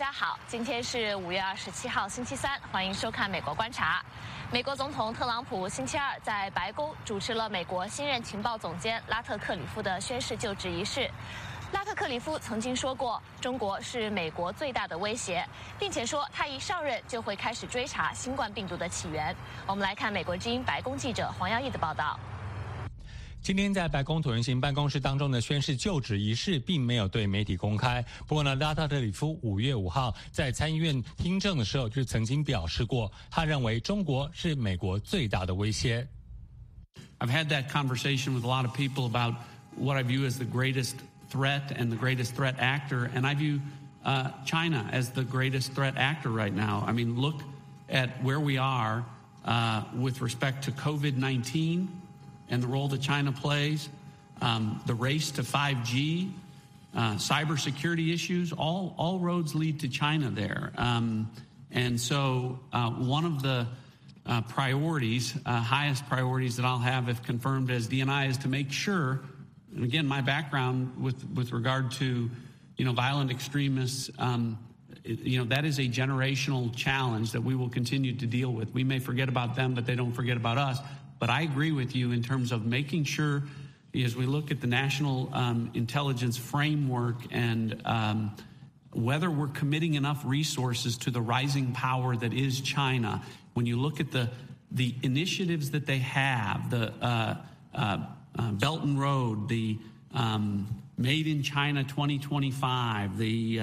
家好，今天是5月27号，星期三，欢迎收看《美国观察》。美国总统特朗普星期二在白宫主持了美国新任情报总监拉特克里夫的宣誓就职仪式。拉特克里夫曾经说过，中国是美国最大的威胁，并且说他一上任就会开始追查新冠病毒的起源。我们来看美国之音白宫记者黄耀义的报道。 今天在白宫椭圆形办公室当中的宣誓就职仪式并没有对媒体公开。不过呢，拉特克里夫5月5号在参议院听证的时候就曾经表示过，他认为中国是美国最大的威胁。 I've had that conversation with a lot of people about what I view as the greatest threat and the greatest threat actor, and I view China as the greatest threat actor right now. I mean, look at where we are with respect to COVID-19.And the role that China plays, the race to 5G, cybersecurity issues, all roads lead to China there. And so one of the priorities, highest priorities that I'll have if confirmed as DNI is to make sure, and again, my background with regard to, violent extremists, that is a generational challenge that we will continue to deal with. We may forget about them, but they don't forget about us.But I agree with you in terms of making sure, as we look at the national intelligence framework and whether we're committing enough resources to the rising power that is China. When you look at the initiatives that they have, the Belt and Road, the Made in China 2025, the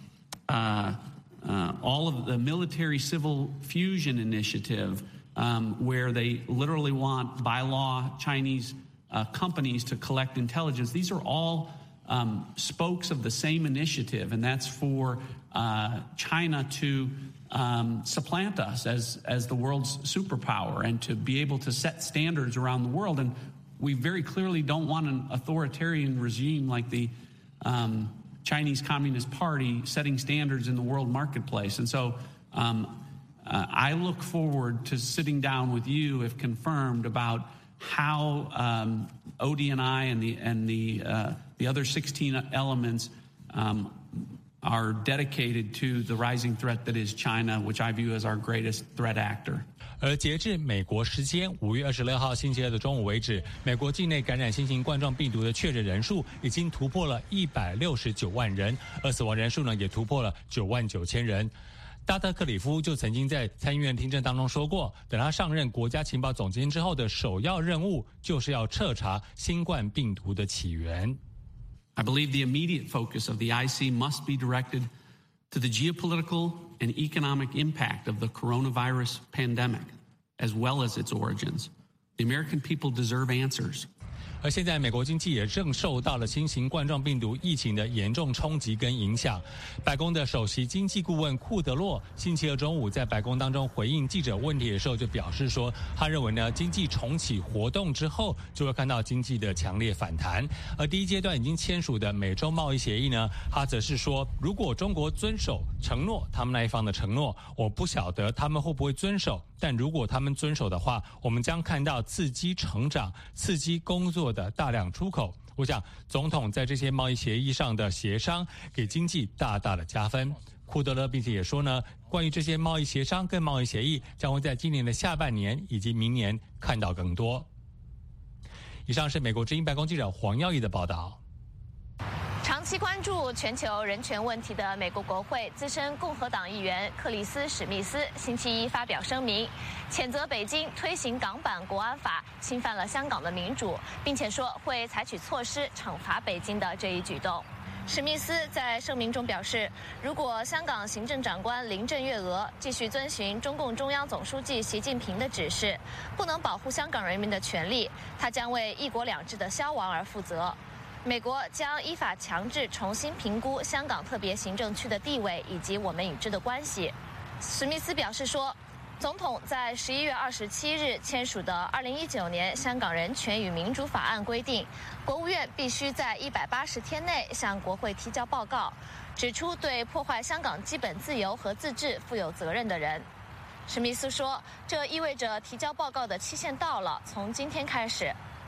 all of the military civil fusion initiative.Where they literally want, by law, Chinese companies to collect intelligence. These are all spokes of the same initiative, and that's for China to supplant us as the world's superpower and to be able to set standards around the world. And we very clearly don't want an authoritarian regime like the Chinese Communist Party setting standards in the world marketplace. And so,I look forward to sitting down with you, if confirmed, about how ODNI and the other 16 elements are dedicated to the rising threat that is China, which I view as our greatest threat actor. 而截至美国时间5月26号星期二的中午为止，美国境内感染新型冠状病毒的确诊人数已经突破了169万人，而死亡人数呢也突破了9万9千人。拉特克里夫就曾经在参议院听证当中说过，等他上任国家情报总监之后的首要任务就是要彻查新冠病毒的起源。 I believe the immediate focus of the IC must be directed to the geopolitical and economic impact of the coronavirus pandemic, as well as its origins. The American people deserve answers. 而现在美国经济也正受到了新型冠状病毒疫情的严重冲击跟影响。白宫的首席经济顾问库德洛星期二中午在白宫当中回应记者问题的时候就表示说，他认为呢经济重启活动之后就会看到经济的强烈反弹。而第一阶段已经签署的美中贸易协议呢，他则是说，如果中国遵守承诺，他们那一方的承诺，我不晓得他们会不会遵守，但如果他们遵守的话，我们将看到刺激成长、刺激工作的大量出口。我想总统在这些贸易协议上的协商给经济大大的加分。库德勒并且也说呢，关于这些贸易协商跟贸易协议将会在今年的下半年以及明年看到更多。以上是美国之音白宫记者黄耀义的报道。 长期关注全球人权问题的美国国会资深共和党议员克里斯·史密斯星期一发表声明，谴责北京推行港版国安法侵犯了香港的民主，并且说会采取措施惩罚北京的这一举动。史密斯在声明中表示，如果香港行政长官林郑月娥继续遵循中共中央总书记习近平的指示，不能保护香港人民的权利，他将为一国两制的消亡而负责。美国将依法强制重新评估香港特别行政区的地位以及我们与之的关系。史密斯表示说，总统在11月27日签署的2019年香港人权与民主法案规定，国务院必须在180天内向国会提交报告，指出对破坏香港基本自由和自治负有责任的人。史密斯说，这意味着提交报告的期限到了，从今天开始。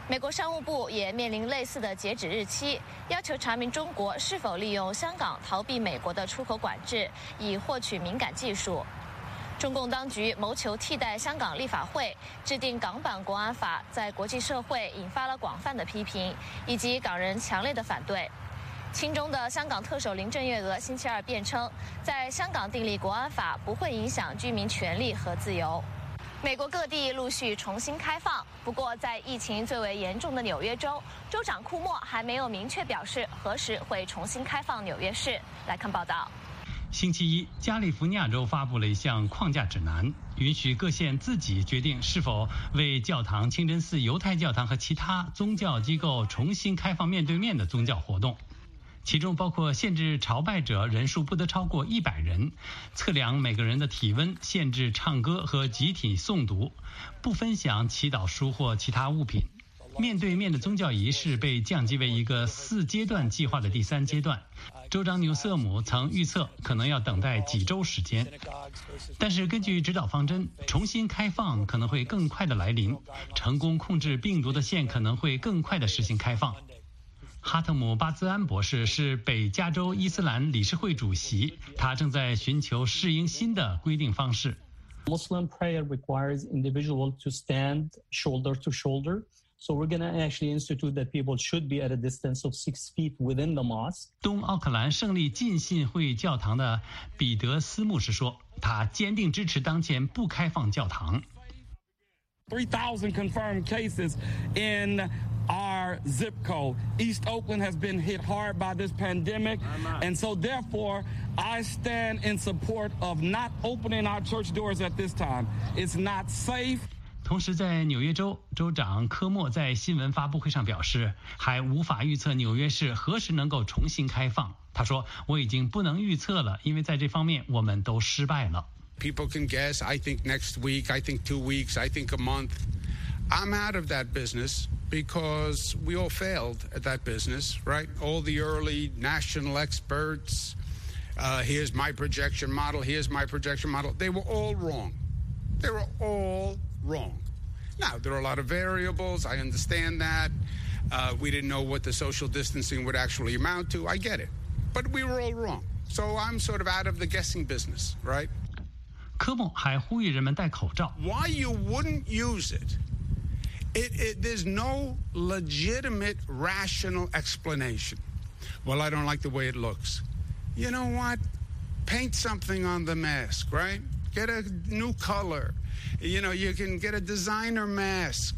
美国商务部也面临类似的截止日期，要求查明中国是否利用香港逃避美国的出口管制，以获取敏感技术。中共当局谋求替代香港立法会制定港版国安法，在国际社会引发了广泛的批评，以及港人强烈的反对。亲中的香港特首林郑月娥星期二辩称，在香港订立国安法不会影响居民权利和自由。美国各地陆续重新开放，不过在疫情最为严重的纽约州，州长库莫还没有明确表示何时会重新开放纽约市。来看报道。 星期一，加利福尼亚州发布了一项框架指南，允许各县自己决定是否为教堂、清真寺、犹太教堂和其他宗教机构重新开放面对面的宗教活动。其中包括限制朝拜者人数不得超过100人，测量每个人的体温，限制唱歌和集体诵读，不分享祈祷书或其他物品。面对面的宗教仪式被降级为一个4阶段计划的第3阶段。州长纽瑟姆曾预测可能要等待几周时间，但是根据指导方针，重新开放可能会更快的来临，成功控制病毒的县可能会更快的实行开放。哈特姆·巴兹安博士是北加州伊斯兰理事会主席，他正在寻求适应新的规定方式。 Muslim prayer requires individuals to stand shoulder to shoulder. So we're going to actually institute that people should be at a distance of 6 feet within the mosque. 东奥克兰胜利浸信会教堂的彼得斯牧师说，他坚定支持当前不开放教堂。 3,000 confirmed cases in our zip code. East Oakland has been hit hard by this pandemic, and so therefore I stand in support of not opening our church doors at this time. It's not safe. 同时，在纽约州，州长科莫在新闻发布会上表示，还无法预测纽约市何时能够重新开放。他说：“我已经不能预测了，因为在这方面我们都失败了。” People can guess. I think next week. I think 2 weeks. I think a month. I'm out of that business because we all failed at that business, right? All the early national experts. Here's my projection model. Here's my projection model. They were all wrong. They were all wrong. Now, there are a lot of variables. I understand that. We didn't know what the social distancing would actually amount to. I get it. But we were all wrong. So I'm sort of out of the guessing business, right? 科莫还呼吁人们戴口罩。 Why you wouldn't use it? There's no legitimate, rational explanation. Well, I don't like the way it looks. You know what? Paint something on the mask, right? Get a new color. You know, you can get a designer mask.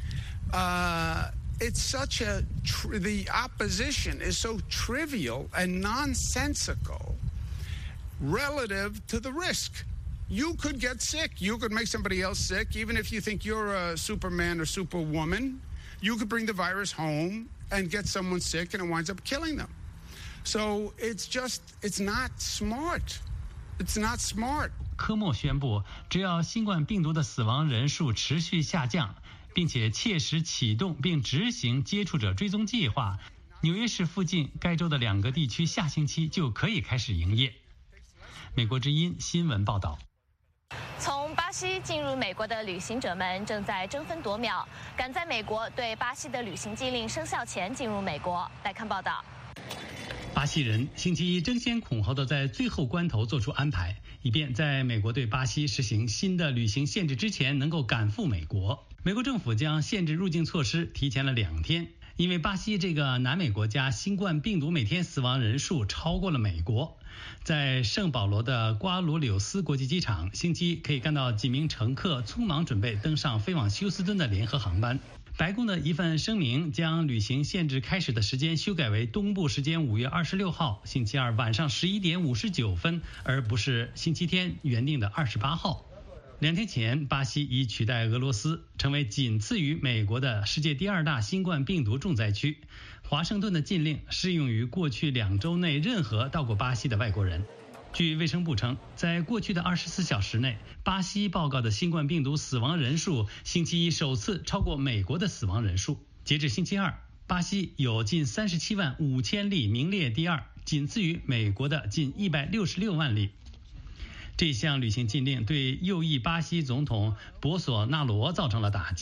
It's such the opposition is so trivial and nonsensical relative to the risk. You could get sick. You could make somebody else sick. Even if you think you're a Superman or Superwoman, you could bring the virus home and get someone sick, and it winds up killing them. So it's not smart. It's not smart. 科莫宣布，只要新冠病毒的死亡人数持续下降，并且切实启动并执行接触者追踪计划，纽约市附近该州的2个地区下星期就可以开始营业。美国之音新闻报道。 从巴西进入美国的旅行者们正在争分夺秒，赶在美国对巴西的旅行禁令生效前进入美国。来看报道。 巴西人星期一争先恐后地在最后关头做出安排，以便在美国对巴西实行新的旅行限制之前能够赶赴美国。美国政府将限制入境措施提前了2天，因为巴西这个南美国家新冠病毒每天死亡人数超过了美国。在圣保罗的瓜罗柳斯国际机场，星期一可以看到几名乘客匆忙准备登上飞往休斯敦的联合航班。白宫的一份声明将旅行限制开始的时间修改为东部时间5月26号星期二晚上11点59分，而不是星期天原定的28号。2天前，巴西已取代俄罗斯，成为仅次于美国的世界第2大新冠病毒重灾区。华盛顿的禁令适用于过去2周内任何到过巴西的外国人。据卫生部称，在过去的24小时内，巴西报告的新冠病毒死亡人数星期一首次超过美国的死亡人数。截至星期二，巴西有近37万5千例，名列第2，仅次于美国的近166万例。这项旅行禁令对右翼巴西总统博索纳罗造成了打击。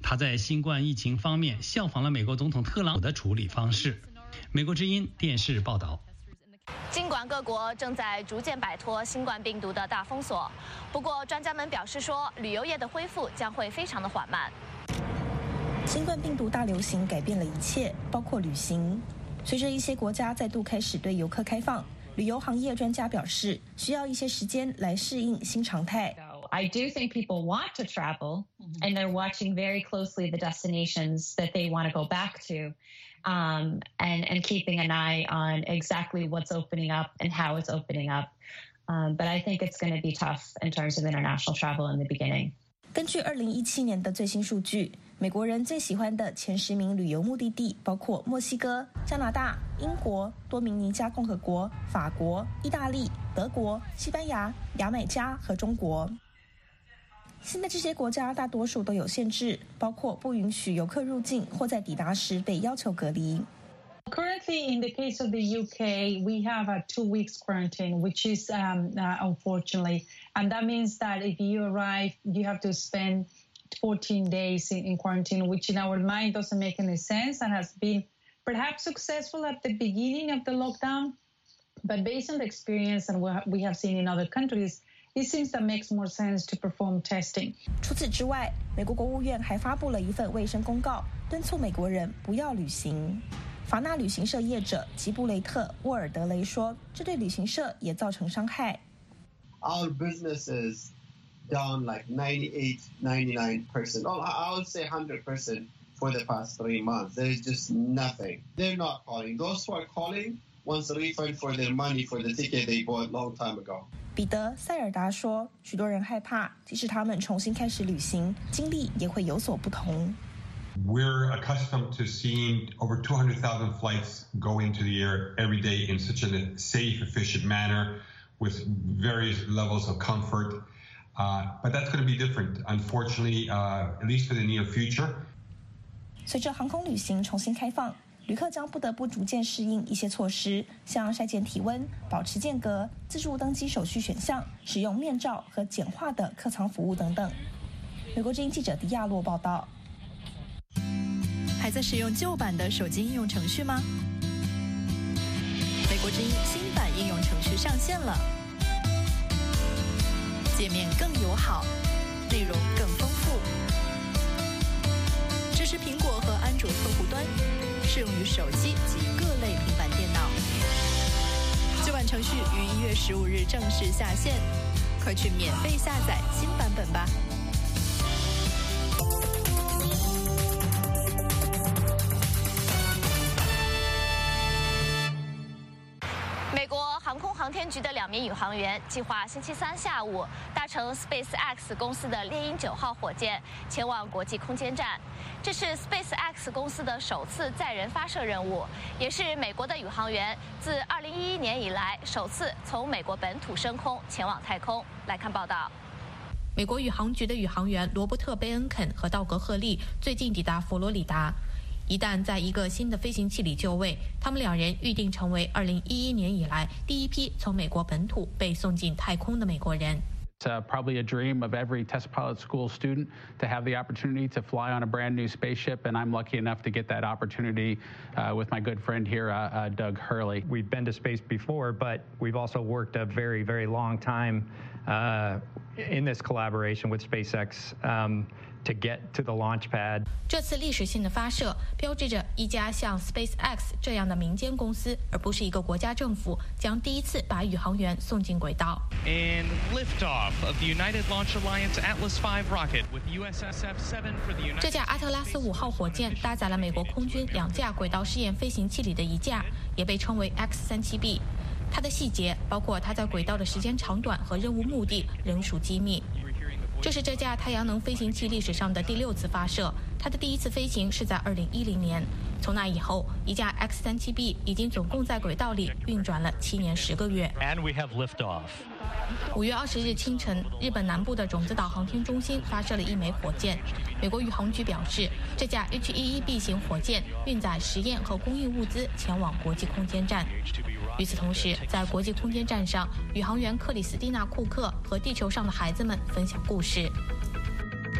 他在新冠疫情方面效仿了美国总统特朗普的处理方式。美国之音电视报道。 尽管各国正在逐渐摆脱新冠病毒的大封锁，不过专家们表示说，旅游业的恢复将会非常的缓慢。 新冠病毒大流行改变了一切，包括旅行。随着一些国家再度开始对游客开放，旅游行业专家表示，需要一些时间来适应新常态。 I do think people want to travel, and they're watching very closely the destinations that they want to go back to, and keeping an eye on exactly what's opening up and how it's opening up. But I think it's going to be tough in terms of international travel in the beginning. 根据2017年的最新数据，美国人最喜欢的前10名旅游目的地包括墨西哥、加拿大、英国、多明尼加共和国、法国、意大利、德国、西班牙、牙买加和中国。现在这些国家大多数都有限制，包括不允许游客入境或在抵达时被要求隔离。 Currently, in the case of the UK, we have a 2 weeks quarantine, which is unfortunately, and that means that if you arrive, you have to spend 14 days in quarantine, which in our mind doesn't make any sense and has been perhaps successful at the beginning of the lockdown. But based on the experience and what we have seen in other countries, it seems that makes more sense to perform testing. 除此之外，美国国务院还发布了一份卫生公告，敦促美国人不要旅行。法纳旅行社业者吉布雷特·沃尔德雷说，这对旅行社也造成伤害。 Our business is down like 98, 99%. Oh, I would say 100% for the past 3 months. There's just nothing. They're not calling. Those who are calling wants a refund for their money for the ticket they bought long time ago. 彼得·塞尔达说，许多人害怕，即使他们重新开始旅行，经历也会有所不同。 We're accustomed to seeing over 200,000 flights go into the air every day in such a safe, efficient manner with various levels of comfort. But that's going to be different, unfortunately, at least for the near future. 随着航空旅行重新开放，旅客将不得不逐渐适应一些措施，像筛检体温、保持间隔、自助登机手续选项、使用面罩和简化的客舱服务等等。美国之音记者迪亚洛报道。 还在使用旧版的手机应用程序吗？美国之音新版应用程序上线了，界面更友好，内容更丰富，支持苹果和安卓客户端，适用于手机及各类平板电脑。旧版程序于1月15日正式下线，快去免费下载新版本吧。 美国航空航天局的2名宇航员计划星期3下午搭乘 SpaceX 公司的猎鹰9号火箭前往国际空间站。这是 SpaceX 公司的首次载人发射任务，也是美国的宇航员自2011年以来首次从美国本土升空前往太空。来看报道。 美国宇航局的宇航员罗伯特·贝恩肯和道格·赫利最近抵达佛罗里达。一旦在一个新的飞行器里就位，他们2人预定成为2011年以来第一批从美国本土被送进太空的美国人。 It's probably a dream of every test pilot school student to have the opportunity to fly on a brand new spaceship, and I'm lucky enough to get that opportunity with my good friend here, Doug Hurley. We've been to space before, but we've also worked a very, very long time in this collaboration with SpaceX. To get to the launch pad. 这次历史性的发射标志着一家像 SpaceX 这样的民间公司，而不是一个国家政府，将第一次把宇航员送进轨道。 And liftoff of the United Launch Alliance Atlas V rocket with USSF-7 for the United. 这架阿特拉斯5号火箭搭载了美国空军2架轨道试验飞行器里的一架，也被称为 X-37B。它的细节，包括它在轨道的时间长短和任务目的，仍属机密。这是这架太阳能飞行器历史上的第6次发射，它的第一次飞行是在2010年。从那以后，一架 X-37B 已经总共在轨道里运转了7年10个月。 And we have liftoff. 5月20日清晨，日本南部的种子岛航天中心发射了1枚火箭。美国宇航局表示，这架 H-11B 型火箭运载实验和供应物资前往国际空间站。与此同时，在国际空间站上，宇航员克里斯蒂娜·库克和地球上的孩子们分享故事。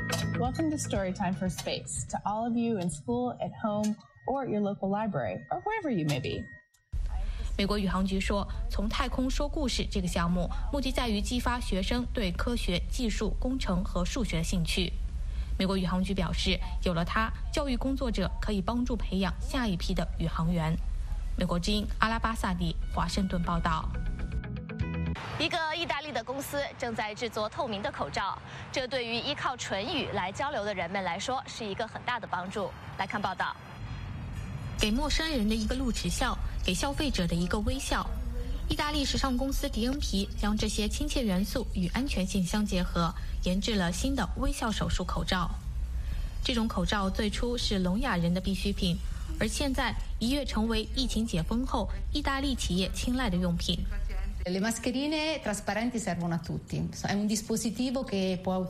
Welcome to Storytime for Space, to all of you in school, at home, or at your local library, or wherever you may be. 美国宇航局说，从太空说故事这个项目，目的在于激发学生对科学、技术、工程和数学的兴趣。美国宇航局表示，有了它，教育工作者可以帮助培养下一批的宇航员。美国之音阿拉巴萨迪华盛顿报道。 一个意大利的公司正在制作透明的口罩，这对于依靠唇语来交流的人们来说是一个很大的帮助。来看报道。 给陌生人的一个露齿笑，给消费者的一个微笑。意大利时尚公司迪恩皮将这些亲切元素与安全性相结合，研制了新的微笑手术口罩。这种口罩最初是聋哑人的必需品，而现在一跃成为疫情解封后意大利企业青睐的用品。 Le mascherine trasparenti servono a tutti. È un dispositivo che può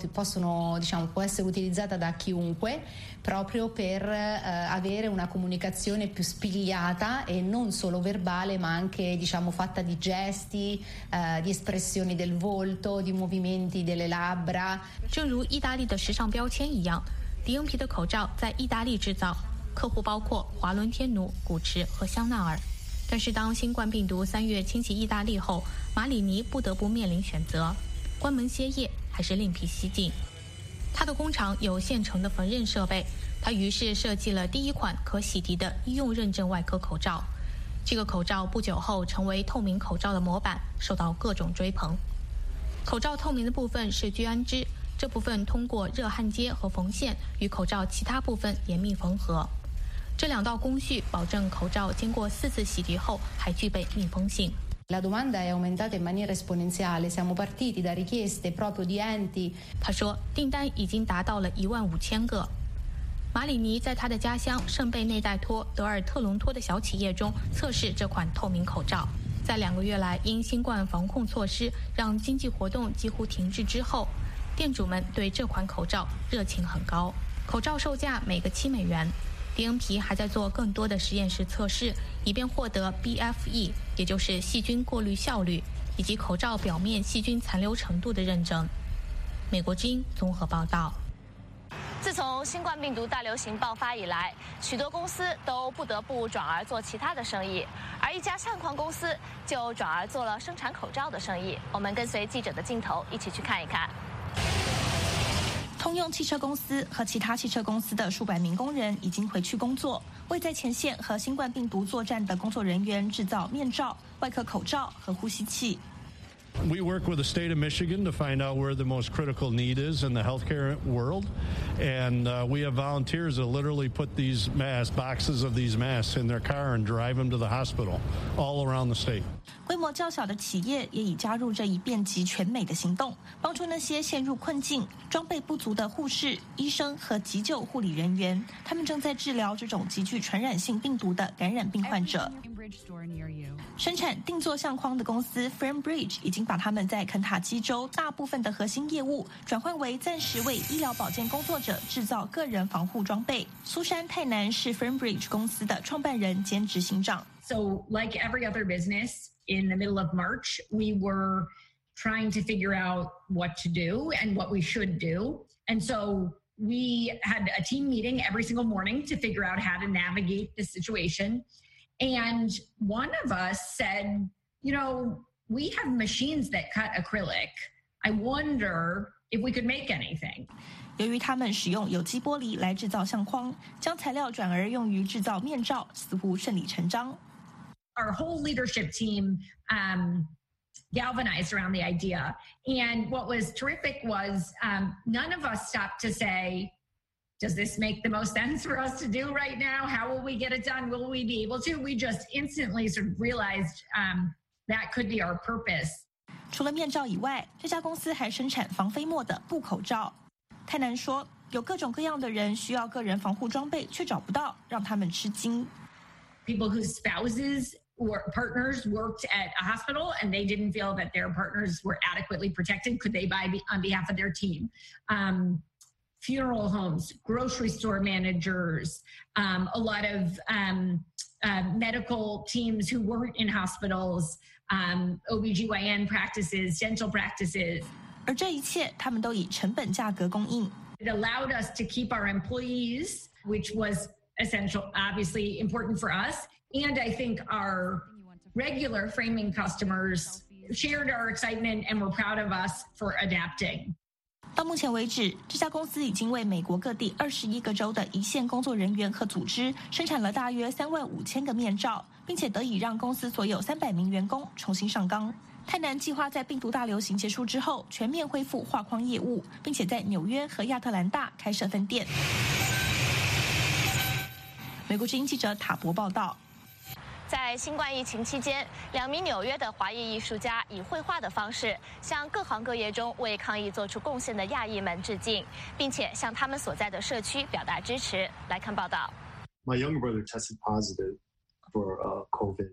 essere utilizzata da chiunque proprio per avere una comunicazione più spigliata e non solo verbale, ma anche fatta di gesti, di espressioni del volto, di movimenti delle labbra. 正如意大利的时尚标签一样，迪恩皮的口罩在意大利制造，客户包括华伦天奴、古驰和香奈儿。但是当新冠病毒3月侵袭意大利后，马里尼不得不面临选择：关门歇业还是另辟蹊径。他的工厂有现成的缝纫设备，他于是设计了第一款可洗涤的医用认证外科口罩。这个口罩不久后成为透明口罩的模板，受到各种追捧。口罩透明的部分是聚氨酯，这部分通过热焊接和缝线与口罩其他部分严密缝合。这两道工序保证口罩经过4次洗涤后还具备密封性。 La domanda è aumentata in maniera esponenziale. Siamo partiti da richieste proprio di enti. 他说，订单已经达到了15000个。马里尼在他的家乡圣贝内代托德尔特隆托的小企业中测试这款透明口罩。在2个月来因新冠防控措施让经济活动几乎停滞之后，店主们对这款口罩热情很高。口罩售价每个7美元。迪恩皮还在做更多的实验室测试，以便获得 BFE， 也就是细菌过滤效率以及口罩表面细菌残留程度的认证。美国之音综合报道。 自从新冠病毒大流行爆发以来，许多公司都不得不转而做其他的生意，而一家相框公司就转而做了生产口罩的生意。我们跟随记者的镜头一起去看一看。 通用汽车公司和其他汽车公司的数百名工人已经回去工作，为在前线和新冠病毒作战的工作人员制造面罩、外科口罩和呼吸器。 We work with the state of Michigan to find out where the most critical need is in the healthcare world, and we have volunteers that literally put these boxes of these masks in their car and drive them to the hospital all around the state. 规模较小的企业也已加入这一遍及全美的行动，帮助那些陷入困境、装备不足的护士、医生和急救护理人员。他们正在治疗这种极具传染性病毒的感染病患者。生产定做相框的公司 Framebridge 已经把他们在肯塔基州大部分的核心业务转换为暂时为医疗保健工作者制造个人防护装备。苏珊泰南是 Framebridge 公司的创办人兼执行长。 So like every other business, in the middle of March, we were trying to figure out what to do and what we should do. And so we had a team meeting every single morning to figure out how to navigate the situation. And one of us said, we have machines that cut acrylic. I wonder if we could make anything. 由于他们使用有机玻璃来制造相框，将材料转而用于制造面罩，似乎顺理成章。 Our whole leadership team galvanized around the idea. And what was terrific was none of us stopped to say, does this make the most sense for us to do right now? How will we get it done? Will we be able to? We just instantly sort of realized that could be our purpose. 除了面罩以外，这家公司还生产防飞沫的布口罩。泰南说，有各种各样的人需要个人防护装备，却找不到，让他们吃惊。 People whose spouses or partners worked at a hospital and they didn't feel that their partners were adequately protected. Could they buy on behalf of their team? Funeral homes, grocery store managers, a lot of medical teams who weren't in hospitals, OBGYN practices, dental practices. 而这一切，他们都以成本价格供应。 It allowed us to keep our employees, which was essential, obviously important for us. And I think our regular framing customers shared our excitement and were proud of us for adapting. 到目前为止，这家公司已经为美国各地21个州的一线工作人员和组织生产了大约35000个面罩，并且得以让公司所有300名员工重新上岗。泰南计划在病毒大流行结束之后全面恢复画框业务，并且在纽约和亚特兰大开设分店。美国之音记者塔博报道。 在新冠疫情期间，2名纽约的华裔艺术家以绘画的方式向各行各业中为抗疫做出贡献的亚裔们致敬，并且向他们所在的社区表达支持。来看报道。 My younger brother tested positive for COVID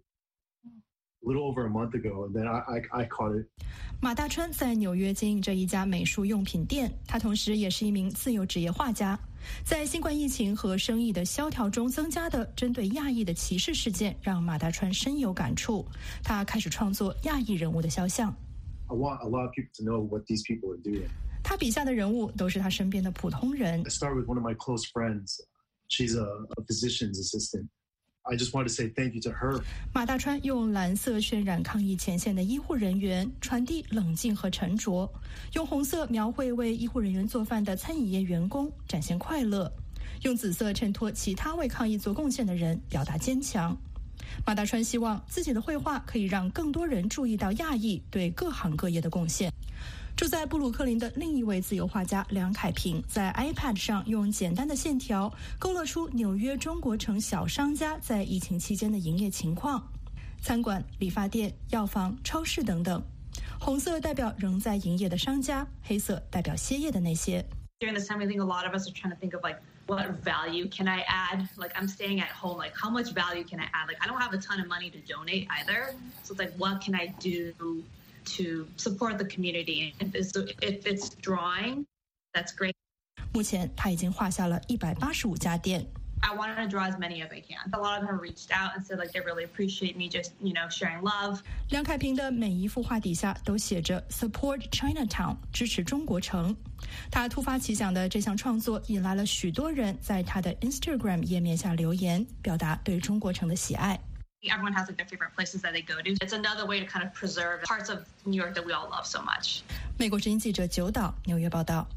a little over a month ago, and then I caught it. 马大川在纽约经营着一家美术用品店，他同时也是一名自由职业画家。在新冠疫情和生意的萧条中增加的针对亚裔的歧视事件让马大川深有感触，他开始创作亚裔人物的肖像。 I want a lot of people to know what these people are doing. 他笔下的人物都是他身边的普通人。 I start with one of my close friends. She's a physician's assistant. I just want to say thank you to her. 马大川用蓝色渲染抗疫前线的医护人员，传递冷静和沉着；用红色描绘为医护人员做饭的餐饮业员工，展现快乐；用紫色衬托其他为抗疫做贡献的人，表达坚强。马大川希望自己的绘画可以让更多人注意到亚裔对各行各业的贡献。住在布鲁克林的另一位自由画家梁凯平在 iPad 上用简单的线条勾勒出纽约中国城小商家在疫情期间的营业情况，餐馆、理发店、药房、超市等等。红色代表仍在营业的商家，黑色代表歇业的那些。 During this time, I think a lot of us are trying to think of what value can I add? Like I'm staying at home, how much value can I add? I don't have a ton of money to donate either. So it's what can I do to support the community? If it's drawing, that's great. 目前他已经画下了185家店。 I wanted to draw as many as I can. A lot of them reached out and said they really appreciate me just, sharing love. 梁凯平的每一幅画底下都写着 Support Chinatown， 支持中国城。他突发奇想的这项创作引来了许多人在他的 Instagram 页面下留言，表达对中国城的喜爱。 Everyone has their favorite places that they go to. It's another way to kind of preserve parts of New York that we all love so much. 美国之音记者九岛纽约报道。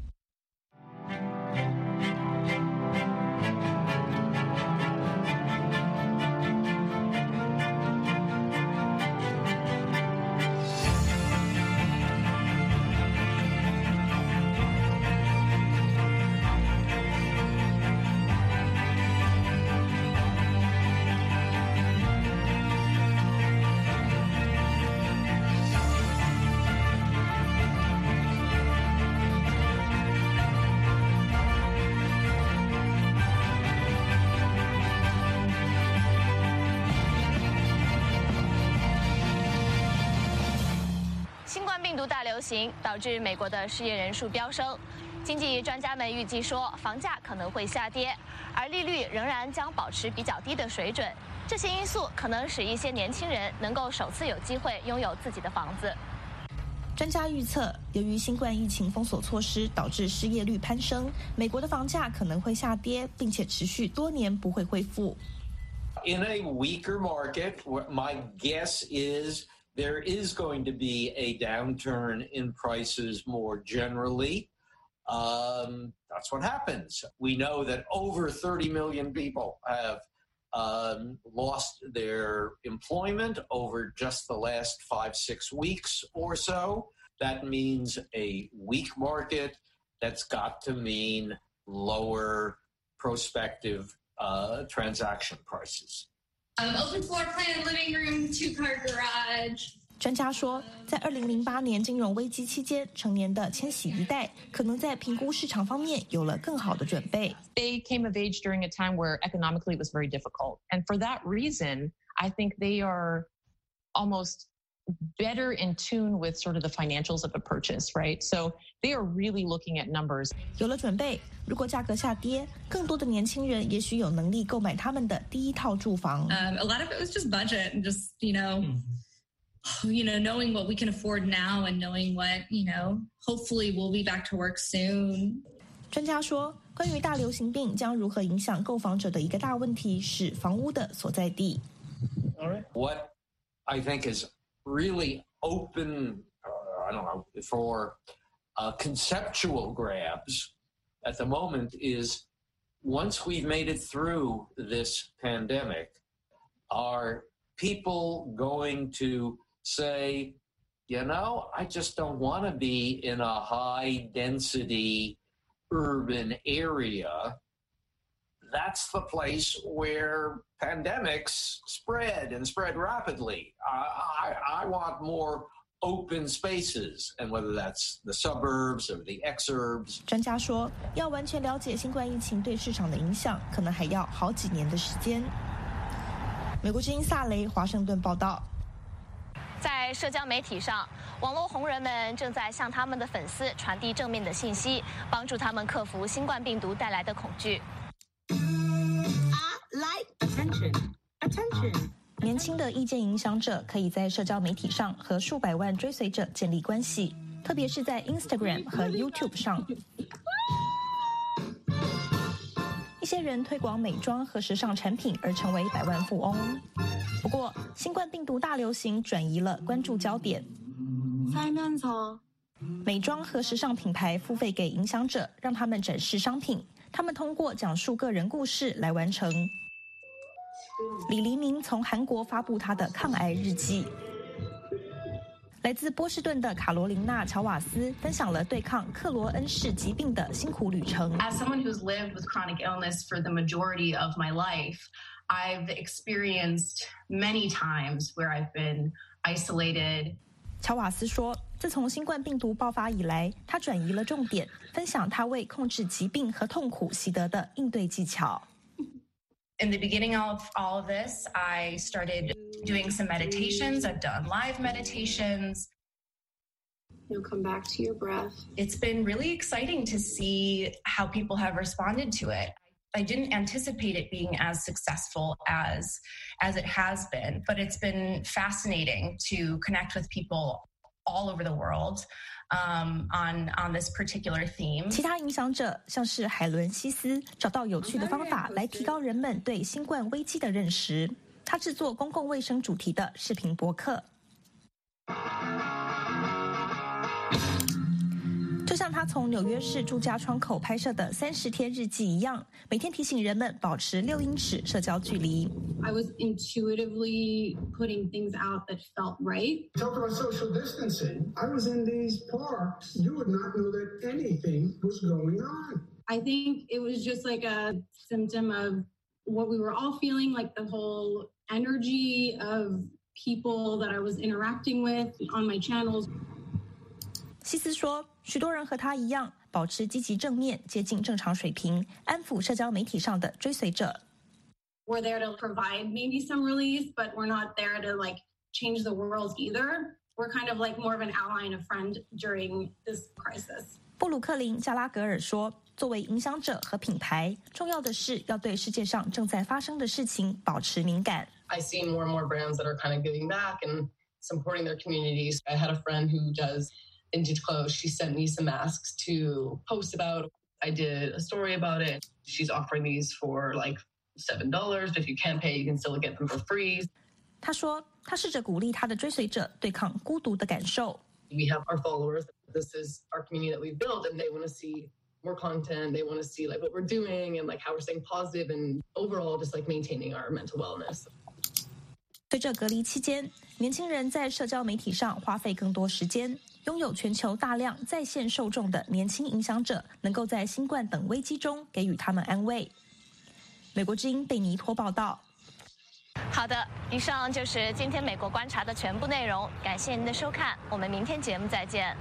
大流行导致美国的失业人数飙升，经济专家们预计说，房价可能会下跌，而利率仍然将保持比较低的水准。这些因素可能使一些年轻人能够首次有机会拥有自己的房子。 专家预测，由于新冠疫情封锁措施导致失业率攀升，美国的房价可能会下跌，并且持续多年不会恢复。 In a weaker market, my guess is there is going to be a downturn in prices more generally. That's what happens. We know that over 30 million people have lost their employment over just the last 5-6 weeks or so. That means a weak market. That's got to mean lower prospective transaction prices. Open floor plan, living room, 2-car garage. 专家说，在2008年金融危机期间，成年的千禧一代可能在评估市场方面有了更好的准备。 They came of age during a time where economically it was very difficult. And for that reason, I think they are almost better in tune with sort of the financials of the purchase, right? So they are really looking at numbers. 有了准备，如果价格下跌，更多的年轻人也许有能力购买他们的第一套住房。 A lot of it was just budget and just, knowing what we can afford now and knowing what, hopefully we'll be back to work soon. 专家说，关于大流行病将如何影响购房者的一个大问题是房屋的所在地。 What I think is really open, I don't know, for conceptual grabs at the moment is once we've made it through this pandemic, are people going to say, you know, I just don't want to be in a high density urban area. That's the place where pandemics spread and spread rapidly. I want more open spaces, and whether that's the suburbs or the exurbs. 专家说，要完全了解新冠疫情对市场的影响，可能还要好几年的时间。美国之音萨雷华盛顿报道。 在社交媒体上，网络红人们正在向他们的粉丝传递正面的信息，帮助他们克服新冠病毒带来的恐惧。年轻的意见影响者可以在社交媒体上和数百万追随者建立关系，特别是在 Instagram 和 YouTube 上。一些人推广美妆和时尚产品而成为百万富翁。不过，新冠病毒大流行转移了关注焦点。美妆和时尚品牌付费给影响者，让他们展示商品。他们通过讲述个人故事来完成。李黎明从韩国发布他的抗癌日记。来自波士顿的卡罗琳娜·乔瓦斯分享了对抗克罗恩氏疾病的辛苦旅程。 As someone who's lived with chronic illness for the majority of my life, I've experienced many times where I've been isolated. 乔瓦斯说，自从新冠病毒爆发以来，他转移了重点，分享他为控制疾病和痛苦习得的应对技巧。 In the beginning of all of this, I started doing some meditations. I've done live meditations. You'll come back to your breath. It's been really exciting to see how people have responded to it. I didn't anticipate it being as successful as it has been, but it's been fascinating to connect with people all over the world. On this particular theme. 其他影响者像是海伦西斯找到有趣的方法来提高人们对新冠危机的认识。他制作公共卫生主题的视频博客。就像他从纽约市住家窗口拍摄的30天日记一样，每天提醒人们保持6英尺社交距离。 I was intuitively putting things out that felt right. Talk about social distancing. I was in these parks. You would not know that anything was going on. I think it was just like a symptom of what we were all feeling, like the whole energy of people that I was interacting with on my channels. 西斯说，许多人和他一样，保持积极正面，接近正常水平，安抚社交媒体上的追随者。 We're there to provide maybe some relief, but we're not there to like change the world either. We're kind of like more of an ally and a friend during this crisis. 布鲁克林·加拉格尔说，作为影响者和品牌，重要的是要对世界上正在发生的事情保持敏感。 I see more and more brands that are kind of giving back and supporting their communities. I had a friend who does vintage clothes. She sent me some masks to post about. I did a story about it. She's offering these for like $7. But if you can't pay, you can still get them for free. 他说，他试着鼓励他的追随者对抗孤独的感受。 We have our followers. This is our community that we've built, and they want to see more content. They want to see like what we're doing and like how we're staying positive and overall just like maintaining our mental wellness. 随着隔离期间，年轻人在社交媒体上花费更多时间。拥有全球大量在线受众的年轻影响者，能够在新冠等危机中给予他们安慰。美国之音贝尼托报道。 好的，以上就是今天美国观察的全部内容，感谢您的收看，我们明天节目再见。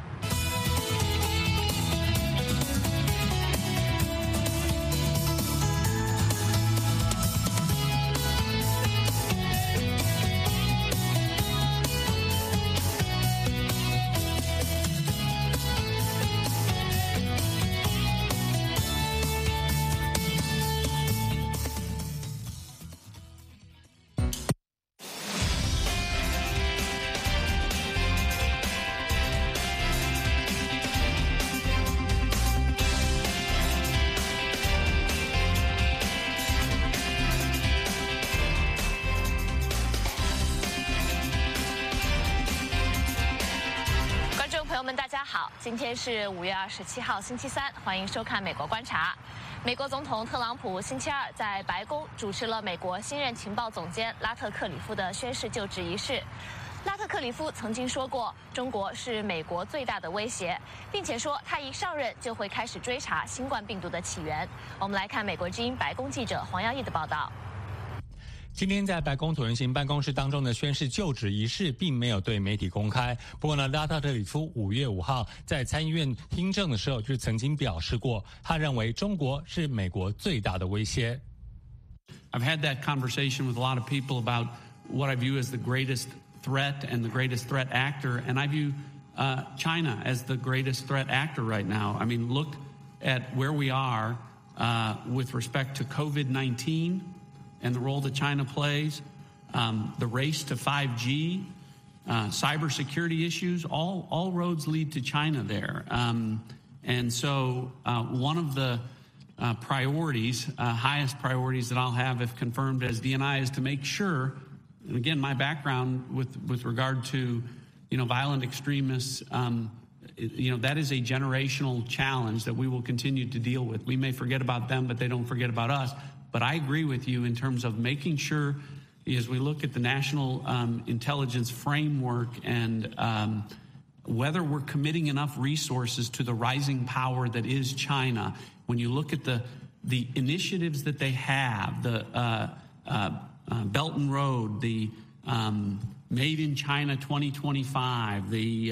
朋友们，大家好，今天是5月27号，星期三，欢迎收看《美国观察》。美国总统特朗普星期二在白宫主持了美国新任情报总监拉特克里夫的宣誓就职仪式。拉特克里夫曾经说过，中国是美国最大的威胁，并且说他一上任就会开始追查新冠病毒的起源。我们来看美国之音白宫记者黄耀义的报道。 今天在白宫椭圆形办公室当中的宣誓就职仪式并没有对媒体公开。不过呢，拉特克里夫5月5号在参议院听证的时候就曾经表示过，他认为中国是美国最大的威胁。 I've had that conversation with a lot of people about what I view as the greatest threat and the greatest threat actor, and I view China as the greatest threat actor right now. I mean, look at where we are with respect to COVID-19. And the role that China plays, the race to 5G, cybersecurity issues, all roads lead to China there. And so one of the priorities, highest priorities that I'll have if confirmed as DNI is to make sure, and again, my background with regard to, violent extremists, that is a generational challenge that we will continue to deal with. We may forget about them, but they don't forget about us. But I agree with you in terms of making sure, as we look at the national intelligence framework and whether we're committing enough resources to the rising power that is China. When you look at the initiatives that they have, the Belt and Road, the Made in China 2025, the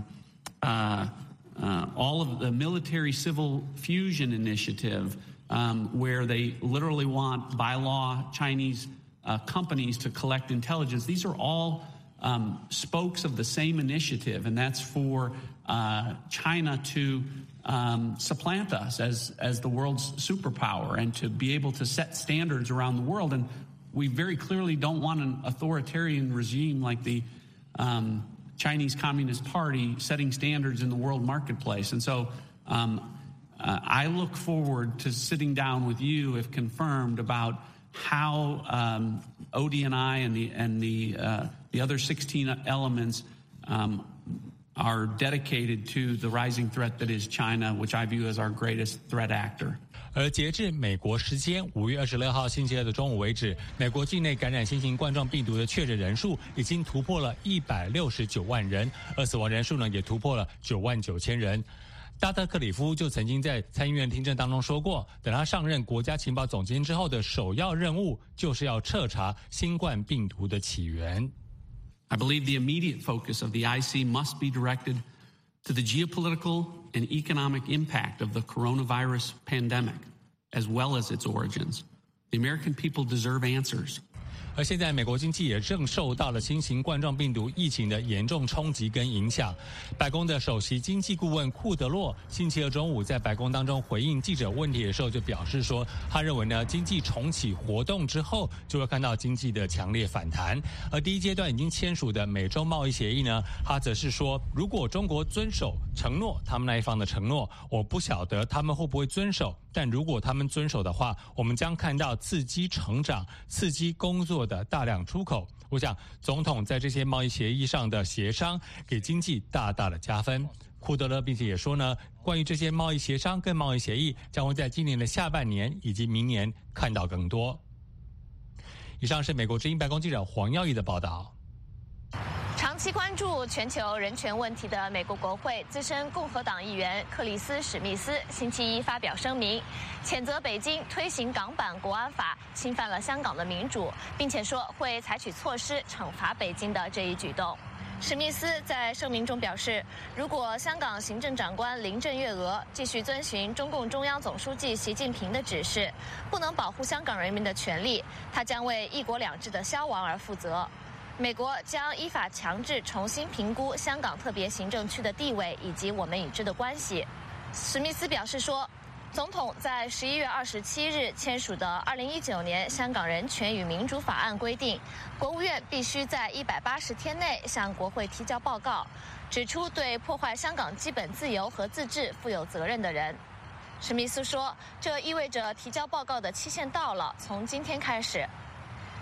all of the military civil fusion initiative, where they literally want, by law, Chinese companies to collect intelligence. These are all spokes of the same initiative, and that's for China to supplant us as the world's superpower and to be able to set standards around the world. And we very clearly don't want an authoritarian regime like the Chinese Communist Party setting standards in the world marketplace. And so I look forward to sitting down with you, if confirmed, about how ODNI and the other 16 elements are dedicated to the rising threat that is China, which I view as our greatest threat actor. 而截至美国时间5月26号星期二的中午为止，美国境内感染新型冠状病毒的确诊人数已经突破了169万人，而死亡人数呢也突破了9万9千人。拉特克里夫就曾经在参议院听证当中说过，等他上任国家情报总监之后的首要任务就是要彻查新冠病毒的起源。 I believe the immediate focus of the IC must be directed to the geopolitical and economic impact of the coronavirus pandemic, as well as its origins. The American people deserve answers. 而现在美国经济也正受到了新型冠状病毒疫情的严重冲击跟影响。白宫的首席经济顾问库德洛星期二中午在白宫当中回应记者问题的时候就表示说，他认为呢经济重启活动之后就会看到经济的强烈反弹。而第一阶段已经签署的美中贸易协议呢，他则是说，如果中国遵守承诺，他们那一方的承诺，我不晓得他们会不会遵守，但如果他们遵守的话，我们将看到刺激成长、刺激工作的大量出口。我想总统在这些贸易协议上的协商给经济大大的加分。库德勒并且也说呢，关于这些贸易协商跟贸易协议将会在今年的下半年以及明年看到更多。以上是美国之音白宫记者黄耀义的报道。 长期关注全球人权问题的美国国会资深共和党议员克里斯·史密斯星期一发表声明，谴责北京推行港版国安法侵犯了香港的民主，并且说会采取措施惩罚北京的这一举动。史密斯在声明中表示，如果香港行政长官林郑月娥继续遵循中共中央总书记习近平的指示，不能保护香港人民的权利，他将为一国两制的消亡而负责。美国将依法强制重新评估香港特别行政区的地位以及我们与之的关系。史密斯表示说，总统在11月27日签署的2019年香港人权与民主法案规定，国务院必须在180天内向国会提交报告，指出对破坏香港基本自由和自治负有责任的人。史密斯说，这意味着提交报告的期限到了，从今天开始。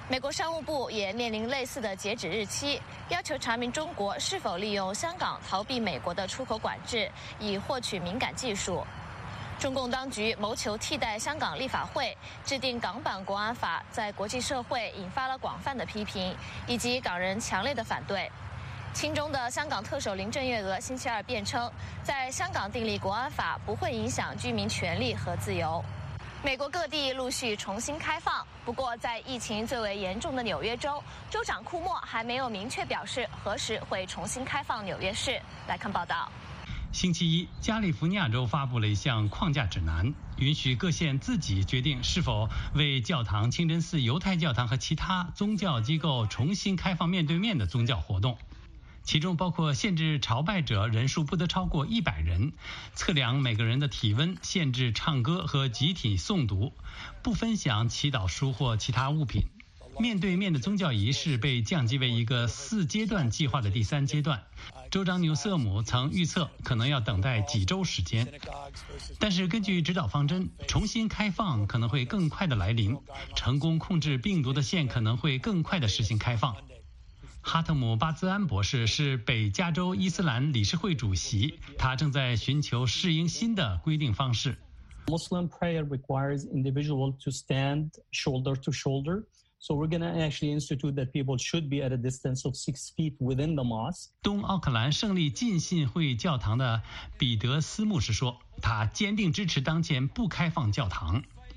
美国商务部也面临类似的截止日期，要求查明中国是否利用香港逃避美国的出口管制，以获取敏感技术。中共当局谋求替代香港立法会制定港版国安法，在国际社会引发了广泛的批评，以及港人强烈的反对。亲中的香港特首林郑月娥星期二辩称，在香港订立国安法不会影响居民权利和自由。美国各地陆续重新开放，不过在疫情最为严重的纽约州，州长库莫还没有明确表示何时会重新开放纽约市。来看报道。 星期一，加利福尼亚州发布了一项框架指南，允许各县自己决定是否为教堂、清真寺、犹太教堂和其他宗教机构重新开放面对面的宗教活动。其中包括限制朝拜者人数不得超过100人，测量每个人的体温，限制唱歌和集体诵读，不分享祈祷书或其他物品。面对面的宗教仪式被降级为一个4阶段计划的第3阶段。州长纽瑟姆曾预测可能要等待几周时间，但是根据指导方针，重新开放可能会更快的来临，成功控制病毒的县可能会更快的实行开放。哈特姆·巴兹安博士是北加州伊斯兰理事会主席，他正在寻求适应新的规定方式。 Muslim prayer requires individuals to stand shoulder to shoulder. So we're going to actually institute that people should be at a distance of 6 feet within the mosque. 东奥克兰胜利浸信会教堂的彼得斯牧师说，他坚定支持当前不开放教堂。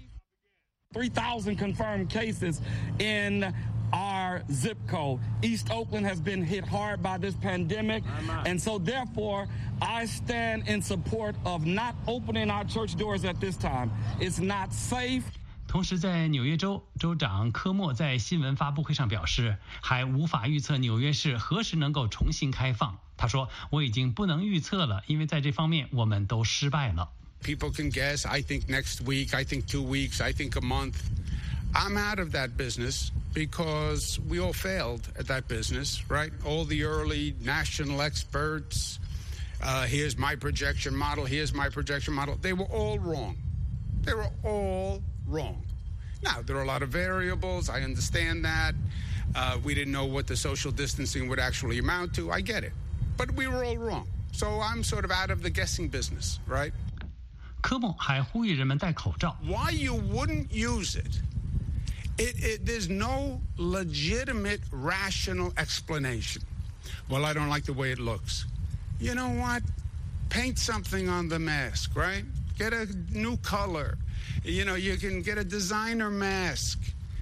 3,000 confirmed cases in our zip code. East Oakland has been hit hard by this pandemic, and so therefore I stand in support of not opening our church doors at this time. It's not safe. 同时，在纽约州，州长科莫在新闻发布会上表示，还无法预测纽约市何时能够重新开放。他说：“我已经不能预测了，因为在这方面我们都失败了。” People can guess. I think next week. I think 2 weeks. I think a month. I'm out of that business because we all failed at that business, right? All the early national experts. Here's my projection model. Here's my projection model. They were all wrong. They were all wrong. Now, there are a lot of variables. I understand that. We didn't know what the social distancing would actually amount to. I get it. But we were all wrong. So I'm sort of out of the guessing business, right? 科莫还呼吁人们戴口罩。 Why you wouldn't use it? There's no legitimate, rational explanation. Well, I don't like the way it looks. You know what? Paint something on the mask, right? Get a new color. You know, you can get a designer mask.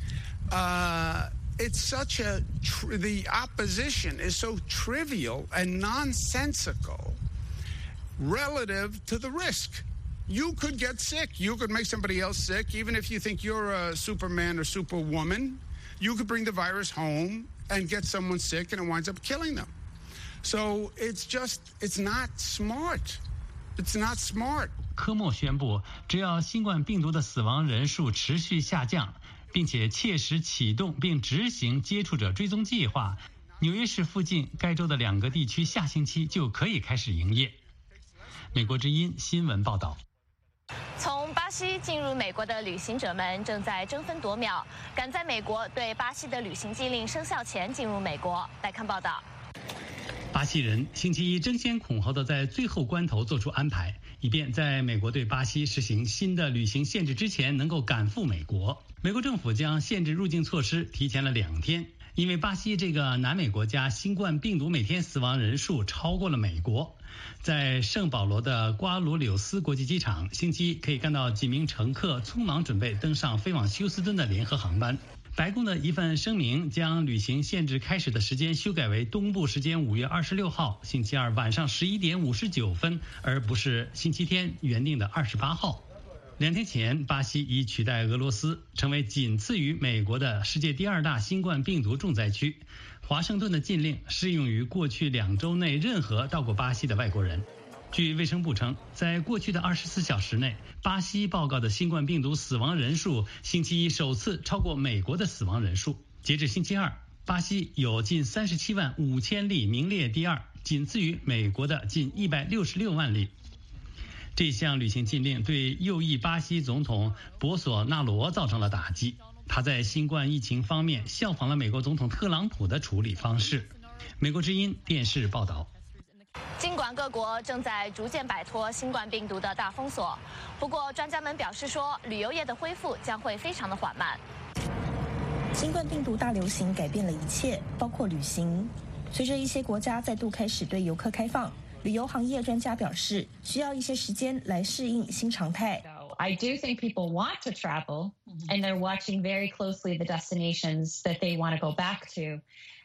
It's such the opposition is so trivial and nonsensical relative to the risk. You could get sick. You could make somebody else sick. Even if you think you're a Superman or Superwoman, you could bring the virus home and get someone sick and it winds up killing them. So it's not smart. It's not smart. 科莫宣布，只要新冠病毒的死亡人数持续下降，并且切实启动并执行接触者追踪计划，纽约市附近该州的2个地区下星期就可以开始营业。美国之音新闻报道。 从巴西进入美国的旅行者们正在争分夺秒，赶在美国对巴西的旅行禁令生效前进入美国。来看报道。 巴西人星期一争先恐后的在最后关头做出安排，以便在美国对巴西实行新的旅行限制之前能够赶赴美国。美国政府将限制入境措施提前了2天，因为巴西这个南美国家新冠病毒每天死亡人数超过了美国。在圣保罗的瓜罗柳斯国际机场，星期一可以看到几名乘客匆忙准备登上飞往休斯敦的联合航班。白宫的一份声明将旅行限制开始的时间修改为东部时间5月26号星期二晚上11点59分，而不是星期天原定的28号。2天前，巴西已取代俄罗斯，成为仅次于美国的世界第2大新冠病毒重灾区。华盛顿的禁令适用于过去2周内任何到过巴西的外国人。据卫生部称，在过去的24小时内，巴西报告的新冠病毒死亡人数星期一首次超过美国的死亡人数。截至星期二，巴西有近37万5千例，名列第2，仅次于美国的近166万例。这项旅行禁令对右翼巴西总统博索纳罗造成了打击。 他在新冠疫情方面效仿了美国总统特朗普的处理方式。美国之音电视报道。 尽管各国正在逐渐摆脱新冠病毒的大封锁，不过专家们表示说，旅游业的恢复将会非常的缓慢。 新冠病毒大流行改变了一切，包括旅行。随着一些国家再度开始对游客开放，旅游行业专家表示，需要一些时间来适应新常态。 I do think people want to travel, and they're watching very closely the destinations that they want to go back to,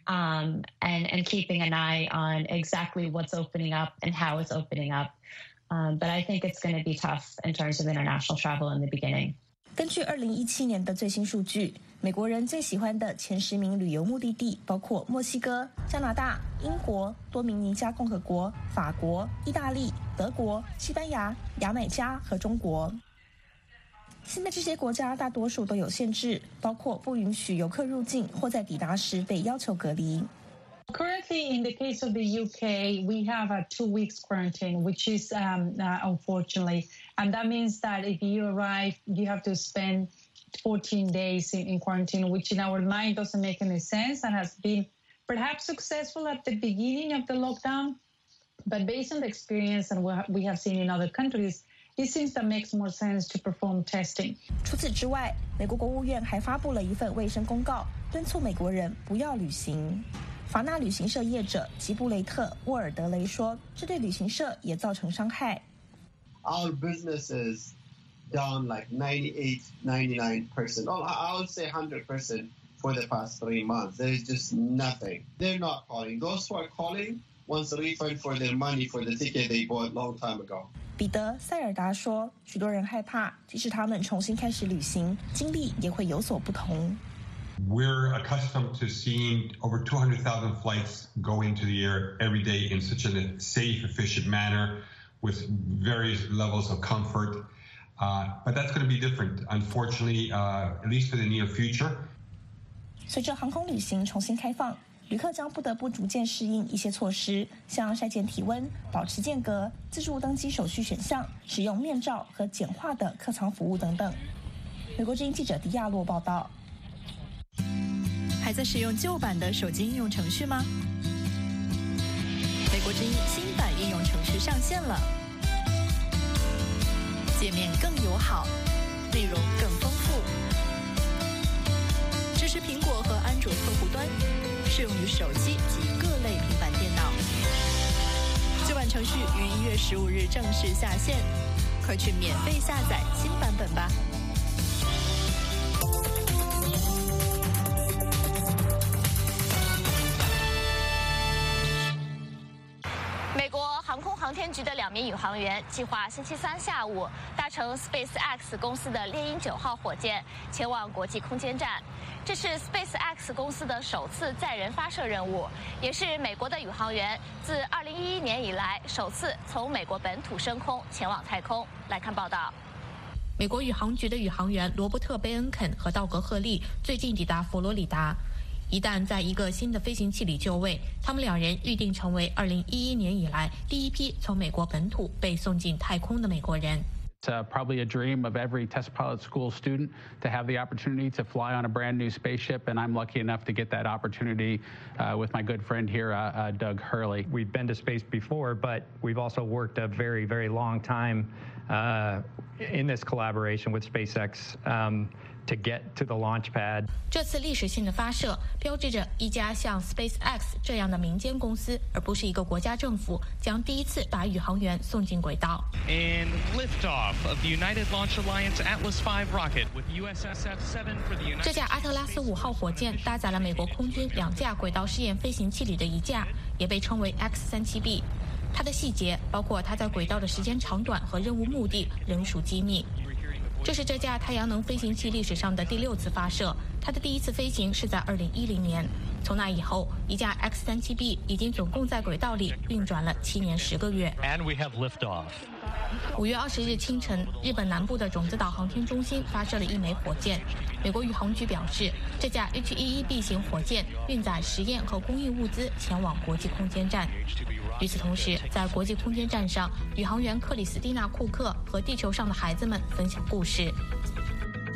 and keeping an eye on exactly what's opening up and how it's opening up. But I think it's going to be tough in terms of international travel in the beginning. 根据2017年的最新数据，美国人最喜欢的前10名旅游目的地包括墨西哥、加拿大、英国、多明尼加共和国、法国、意大利、德国、西班牙、牙买加和中国。现在这些国家大多数都有限制，包括不允许游客入境或在抵达时被要求隔离。 Currently, in the case of the UK, we have a 2 weeks quarantine, which is unfortunately, and that means that if you arrive, you have to spend 14 days in quarantine, which in our mind doesn't make any sense and has been perhaps successful at the beginning of the lockdown. But based on the experience and what we have seen in other countries, it seems that makes more sense to perform testing. 除此之外，美国国务院还发布了一份卫生公告，敦促美国人不要旅行。法纳旅行社业者吉布雷特·沃尔德雷说，这对旅行社也造成伤害。 Our business is down like 98, 99%. Oh, I would say 100% for the past 3 months. There is just nothing. They're not calling. Those who are calling wants a refund for their money for the ticket they bought long time ago. 彼得·塞尔达说，许多人害怕，即使他们重新开始旅行，经历也会有所不同。 We're accustomed to seeing over 200,000 flights go into the air every day in such a safe, efficient manner with various levels of comfort. But that's going to be different, unfortunately, at least for the near future. 随着航空旅行重新开放，旅客将不得不逐渐适应一些措施，像筛检体温、保持间隔、自助登机手续选项、使用面罩和简化的客舱服务等等。美国之音记者迪亚洛报道。 还在使用旧版的手机应用程序吗？美国之音新版应用程序上线了，界面更友好，内容更丰富，支持苹果和安卓客户端，适用于手机及各类平板电脑。旧版程序于1月15日正式下线，快去免费下载新版本吧。 美国航空航天局的2名宇航员计划星期3下午搭乘 SpaceX 公司的猎鹰9号火箭前往国际空间站。这是 SpaceX 公司的首次载人发射任务，也是美国的宇航员自2011年以来首次从美国本土升空前往太空。来看报道。 美国宇航局的宇航员罗伯特·贝恩肯和道格·赫利最近抵达佛罗里达。一旦在一个新的飞行器里就位，他们2人预定成为2011年以来第一批从美国本土被送进太空的美国人。 It's probably a dream of every test pilot school student to have the opportunity to fly on a brand new spaceship, and I'm lucky enough to get that opportunity with my good friend here, Doug Hurley. We've been to space before, but we've also worked a very, very long time in this collaboration with SpaceX to get to the launch pad. 这次历史性的发射标志着一家像 SpaceX 这样的民间公司，而不是一个国家政府，将第一次把宇航员送进轨道。 And liftoff of the United Launch Alliance Atlas V rocket with USSF-7 for the United. 这架阿特拉斯5号火箭搭载了美国空军2架轨道试验飞行器里的一架，也被称为 X-37B。它的细节，包括它在轨道的时间长短和任务目的，仍属机密。这是这架太阳能飞行器历史上的第6次发射，它的第一次飞行是在2010年。从那以后，一架 X-37B 已经总共在轨道里运转了7年10个月。 And we have liftoff. 5月20日清晨，日本南部的种子岛航天中心发射了1枚火箭。美国宇航局表示，这架 H-11B 型火箭运载实验和公益物资前往国际空间站。与此同时，在国际空间站上，宇航员克里斯蒂娜·库克和地球上的孩子们分享故事。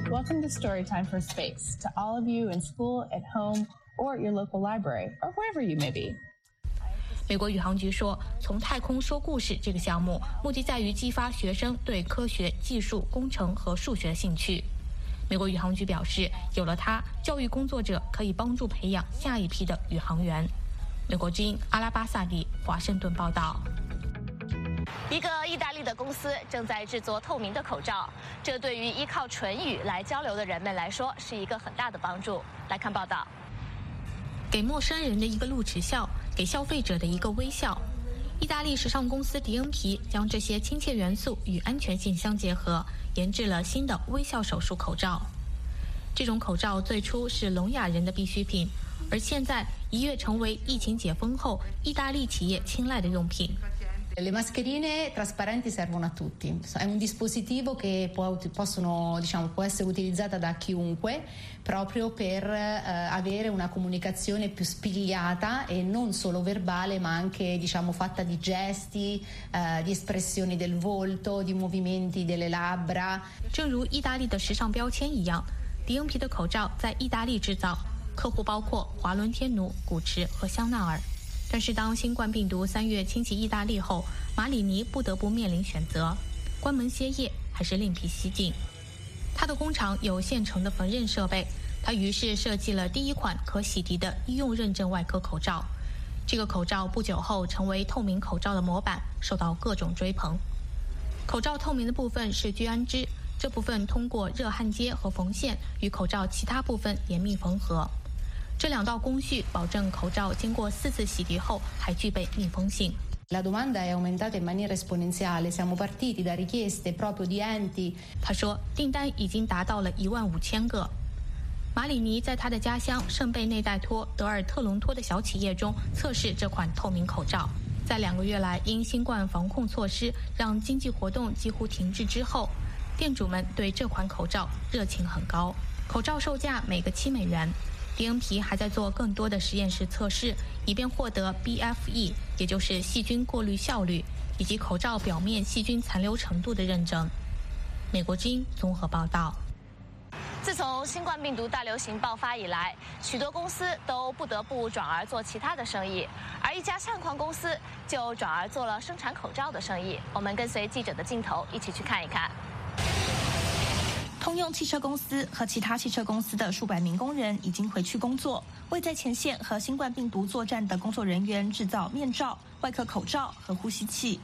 Welcome to Storytime for Space, to all of you in school, at home, or at your local library, or wherever you may be. 美国宇航局说，从太空说故事这个项目，目的在于激发学生对科学、技术、工程和数学的兴趣。美国宇航局表示，有了它，教育工作者可以帮助培养下一批的宇航员。美国之音阿拉巴萨蒂华盛顿报道。 一个意大利的公司正在制作透明的口罩，这对于依靠唇语来交流的人们来说是一个很大的帮助。来看报道。 给陌生人的一个露齿笑，给消费者的一个微笑。意大利时尚公司迪恩皮将这些亲切元素与安全性相结合，研制了新的微笑手术口罩。这种口罩最初是聋哑人的必需品，而现在一跃成为疫情解封后意大利企业青睐的用品。 Le mascherine trasparenti servono a tutti. È un dispositivo che può essere utilizzata da chiunque proprio per avere una comunicazione più spigliata e non solo verbale, ma anche fatta di gesti, di espressioni del volto, di movimenti delle labbra. 正如意大利的时尚标签一样，迪恩皮的口罩在意大利制造，客户包括华伦天奴、古驰和香奈儿。但是当新冠病毒3月侵袭意大利后，马里尼不得不面临选择：关门歇业还是另辟蹊径？他的工厂有现成的缝纫设备，他于是设计了第一款可洗涤的医用认证外科口罩。这个口罩不久后成为透明口罩的模板，受到各种追捧。口罩透明的部分是聚氨酯，这部分通过热焊接和缝线与口罩其他部分严密缝合。这2道工序保证口罩经过4次洗涤后还具备密封性。 La domanda è aumentata in maniera esponenziale. Siamo partiti da richieste proprio di enti. 他说，订单已经达到了15000个。马里尼在他的家乡圣贝内代托德尔特隆托的小企业中测试这款透明口罩。在2个月来因新冠防控措施让经济活动几乎停滞之后，店主们对这款口罩热情很高。口罩售价每个7美元。迪恩皮还在做更多的实验室测试，以便获得 BFE， 也就是细菌过滤效率以及口罩表面细菌残留程度的认证。美国之音综合报道。 自从新冠病毒大流行爆发以来，许多公司都不得不转而做其他的生意，而一家相框公司就转而做了生产口罩的生意。我们跟随记者的镜头一起去看一看。 通用汽车公司和其他汽车公司的数百名工人已经回去工作，为在前线和新冠病毒作战的工作人员制造面罩、外科口罩和呼吸器。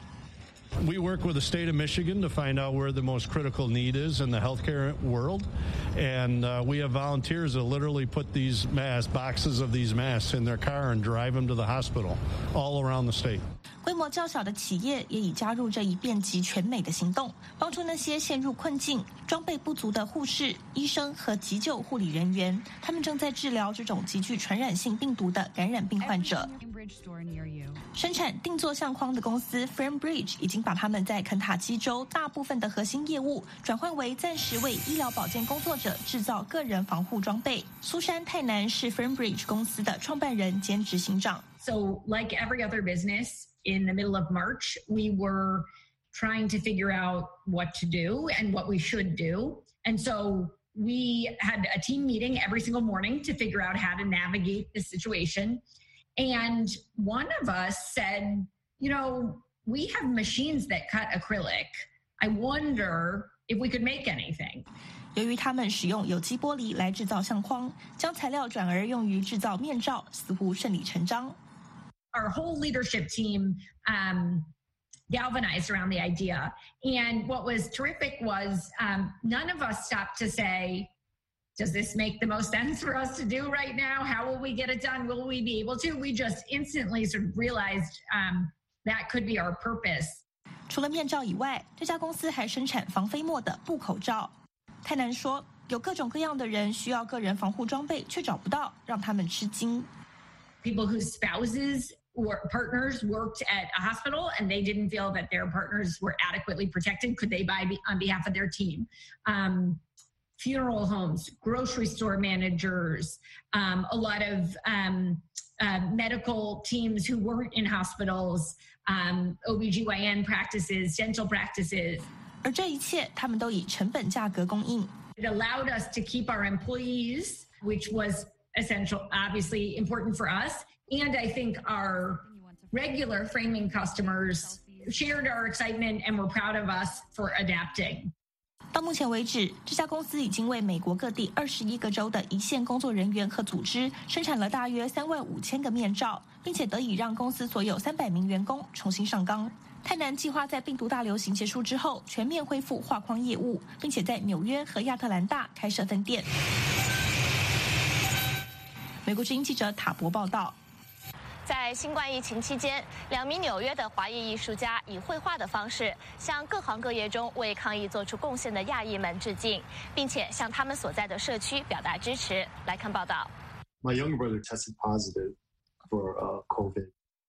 We work with the state of Michigan to find out where the most critical need is in the healthcare world, and we have volunteers that literally put these boxes of these masks in their car and drive them to the hospital all around the state. 规模较小的企业也已加入这一遍及全美的行动，帮助那些陷入困境、装备不足的护士、医生和急救护理人员。他们正在治疗这种极具传染性病毒的感染病患者。生产定做相框的公司 Framebridge 已经把他们在肯塔基州大部分的核心业务转换为暂时为医疗保健工作者制造个人防护装备。苏珊泰南是 Framebridge 公司的创办人兼执行长。 So, like every other business, in the middle of March, we were trying to figure out what to do and what we should do. And so we had a team meeting every single morning to figure out how to navigate the situation. And one of us said, we have machines that cut acrylic. I wonder if we could make anything. 由于他们使用有机玻璃来制造相框，将材料转而用于制造面罩，似乎顺理成章。 Our whole leadership team galvanized around the idea. And what was terrific was none of us stopped to say, does this make the most sense for us to do right now? How will we get it done? Will we be able to? We just instantly sort of realized that could be our purpose. 除了面罩以外，这家公司还生产防飞沫的布口罩。泰南说，有各种各样的人需要个人防护装备，却找不到，让他们吃惊。 People whose spouses or partners worked at a hospital and they didn't feel that their partners were adequately protected. Could they buy on behalf of their team? Funeral homes, grocery store managers, a lot of medical teams who weren't in hospitals, OBGYN practices, dental practices. 而这一切，他们都以成本价格供应。 It allowed us to keep our employees, which was essential, obviously important for us. And I think our regular framing customers shared our excitement and were proud of us for adapting. 到目前为止，这家公司已经为美国各地21个州的一线工作人员和组织生产了大约35000个面罩，并且得以让公司所有300名员工重新上岗。泰南计划在病毒大流行结束之后全面恢复画框业务，并且在纽约和亚特兰大开设分店。美国之音记者塔博报道。 在新冠疫情期间，2名纽约的华裔艺术家以绘画的方式向各行各业中为抗疫做出贡献的亚裔们致敬，并且向他们所在的社区表达支持。来看报道。 My younger brother tested positive for COVID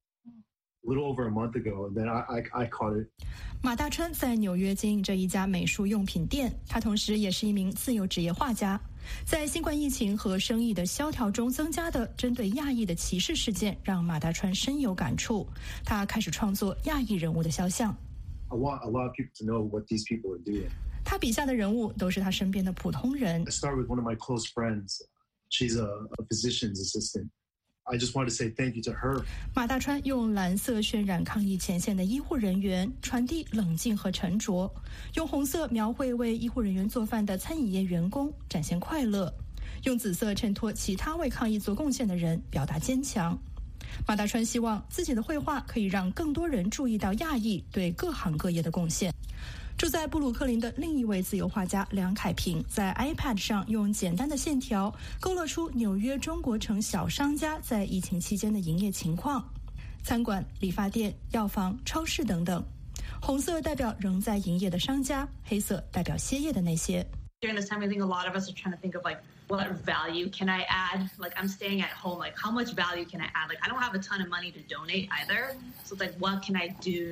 a little over a month ago, and then I caught it. 马大川在纽约经营着一家美术用品店，他同时也是一名自由职业画家。在新冠疫情和生意的萧条中增加的针对亚裔的歧视事件让马大川深有感触，他开始创作亚裔人物的肖像。 I want a lot of people to know what these people are doing. 他笔下的人物都是他身边的普通人。 I start with one of my close friends. She's a physician's assistant. I just want to say thank you to her. 马大川用蓝色渲染抗疫前线的医护人员，传递冷静和沉着；用红色描绘为医护人员做饭的餐饮业员工，展现快乐；用紫色衬托其他为抗疫做贡献的人，表达坚强。马大川希望自己的绘画可以让更多人注意到亚裔对各行各业的贡献。住在布鲁克林的另一位自由画家梁凯平在 iPad 上用简单的线条勾勒出纽约中国城小商家在疫情期间的营业情况，餐馆、理发店、药房、超市等等。红色代表仍在营业的商家，黑色代表歇业的那些。 During this time, I think a lot of us are trying to think of like, what value can I add? Like, I'm staying at home. Like, how much value can I add? Like, I don't have a ton of money to donate either. So, like, what can I do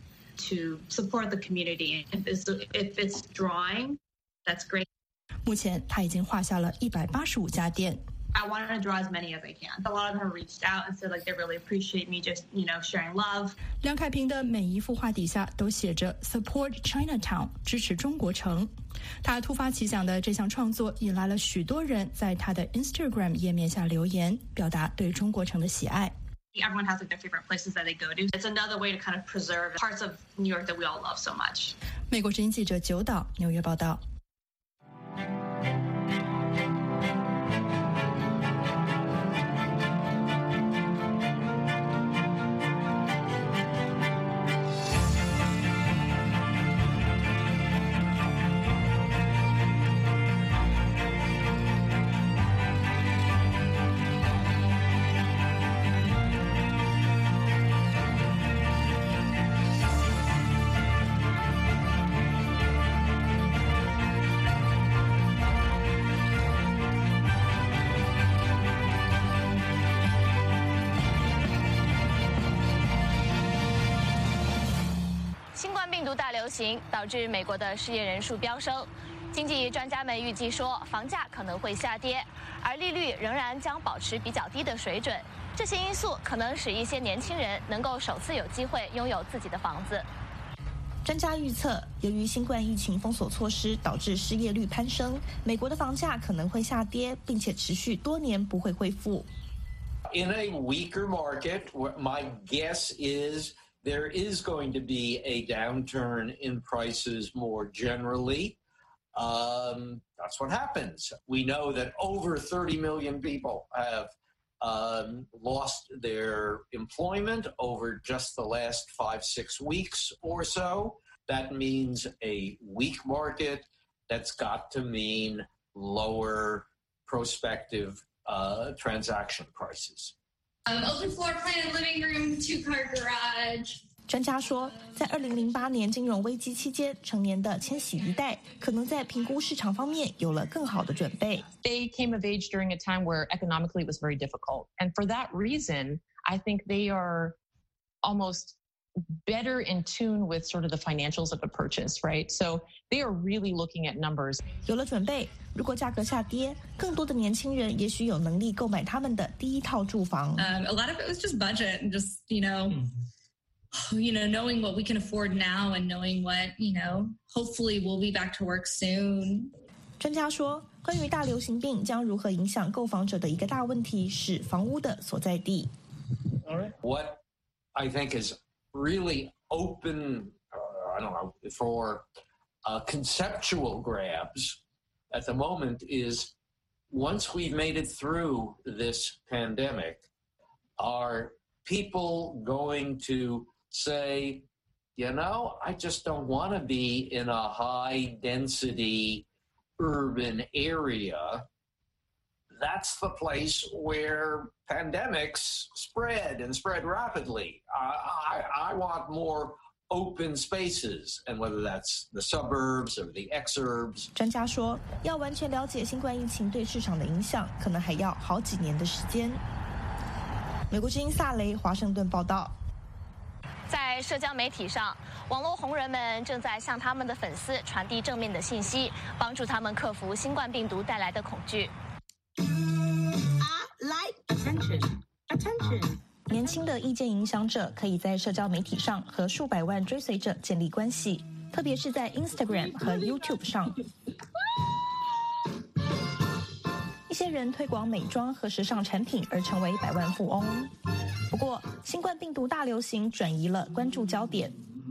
to support the community? If it's drawing, that's great. 目前他已经画下了185家店。 I wanted to draw as many as I can. A lot of them reached out and said like they really appreciate me just, sharing love. 梁凯平的每一幅画底下都写着 Support Chinatown， 支持中国城。他突发奇想的这项创作引来了许多人在他的 Instagram 页面下留言，表达对中国城的喜爱。 Everyone has like their favorite places that they go to. It's another way to kind of preserve parts of New York that we all love so much. 美国之音记者九岛纽约报道。 大流行导致美国的失业人数飙升，经济专家们预计说，房价可能会下跌，而利率仍然将保持比较低的水准。这些因素可能使一些年轻人能够首次有机会拥有自己的房子。 专家预测，由于新冠疫情封锁措施导致失业率攀升，美国的房价可能会下跌，并且持续多年不会恢复。 In a weaker market, my guess is there is going to be a downturn in prices more generally. That's what happens. We know that over 30 million people have lost their employment over just the last 5-6 weeks or so. That means a weak market. That's got to mean lower prospective transaction prices. Open floor plan, living room, 2-car garage. 专家说，在2008年金融危机期间，成年的千禧一代可能在评估市场方面有了更好的准备。 They came of age during a time where economically it was very difficult, and for that reason, I think they are almost better in tune with sort of the financials of a purchase, right? So they are really looking at numbers. 有了准备，如果价格下跌，更多的年轻人也许有能力购买他们的第一套住房。 A lot of it was just budget and just, knowing what we can afford now and knowing what, hopefully we'll be back to work soon. 专家说，关于大流行病将如何影响购房者的一个大问题是房屋的所在地。 What I think is really open, I don't know, for conceptual grabs at the moment is once we've made it through this pandemic, are people going to say, you know, I just don't want to be in a high density urban area. That's the place where pandemics spread and spread rapidly. I want more open spaces, and whether that's the suburbs or the exurbs. 专家说，要完全了解新冠疫情对市场的影响，可能还要好几年的时间。美国之音萨雷华盛顿报道。 在社交媒体上，网络红人们正在向他们的粉丝传递正面的信息，帮助他们克服新冠病毒带来的恐惧。 Attention！ 年轻的意见影响者可以在社交媒体上和数百万追随者建立关系，特别是在 Instagram 和 YouTube 上。一些人推广美妆和时尚产品而成为百万富翁。不过，新冠病毒大流行转移了关注焦点。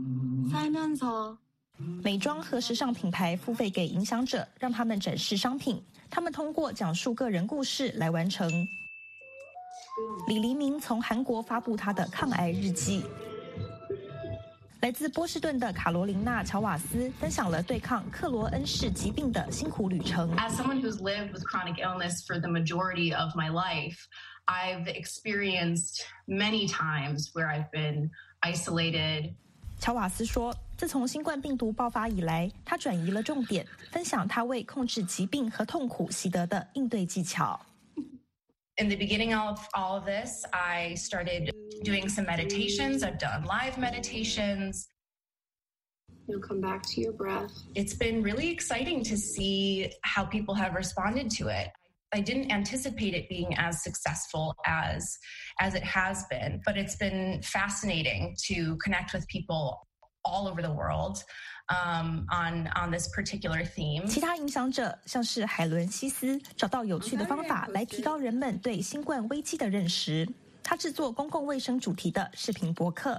美妆和时尚品牌付费给影响者，让他们展示商品。他们通过讲述个人故事来完成。李黎明从韩国发布他的抗癌日记。来自波士顿的卡罗琳娜·乔瓦斯分享了对抗克罗恩氏疾病的辛苦旅程。 As someone who's lived with chronic illness for the majority of my life, I've experienced many times where I've been isolated. 乔瓦斯说，自从新冠病毒爆发以来，他转移了重点，分享他为控制疾病和痛苦习得的应对技巧。 In the beginning of all of this, I started doing some meditations. I've done live meditations. You'll come back to your breath. It's been really exciting to see how people have responded to it. I didn't anticipate it being as successful as it has been, but it's been fascinating to connect with people all over the world on this particular theme. 其他影响者像是海伦西斯找到有趣的方法来提高人们对新冠危机的认识。他制作公共卫生主题的视频博客。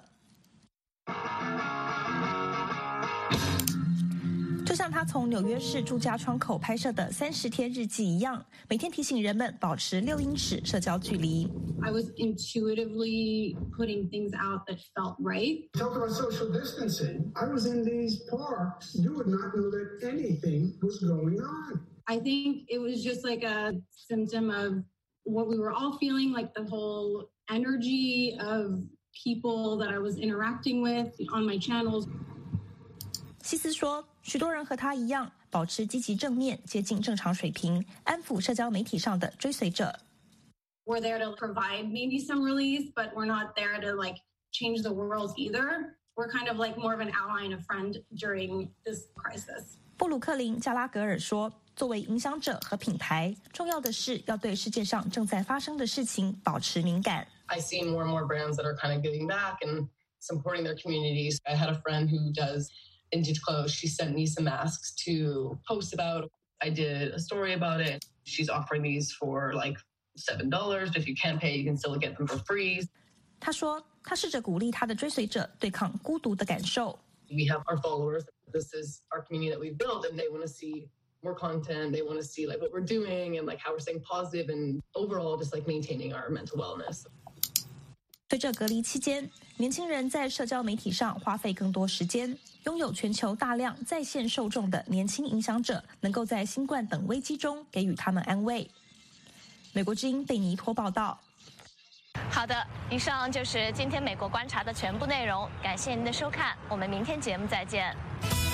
就像他从纽约市住家窗口拍摄的30天日记一样，每天提醒人们保持6英尺社交距离。 I was intuitively putting things out that felt right. Talk about social distancing. I was in these parks. You would not know that anything was going on. I think it was just like a symptom of what we were all feeling, like the whole energy of people that I was interacting with on my channels. 西斯说，许多人和他一样，保持积极正面，接近正常水平，安抚社交媒体上的追随者。 We're there to provide maybe some relief, but we're not there to like change the world either. We're kind of like more of an ally and a friend during this crisis. 布鲁克林·加拉格尔说，作为影响者和品牌，重要的是要对世界上正在发生的事情保持敏感。 I see more and more brands that are kind of giving back and supporting their communities. I had a friend who does vintage clothes. She sent me some masks to post about. I did a story about it. She's offering these for like $7. If you can't pay, you can still get them for free. 他说，他试着鼓励他的追随者对抗孤独的感受。 We have our followers. This is our community that we've built, and they want to see more content. They want to see like what we're doing and like how we're staying positive and overall just like maintaining our mental wellness. 随着隔离期间，年轻人在社交媒体上花费更多时间。拥有全球大量在线受众的年轻影响者，能够在新冠等危机中给予他们安慰。美国之音贝尼托报道。 好的，以上就是今天美国观察的全部内容，感谢您的收看，我们明天节目再见。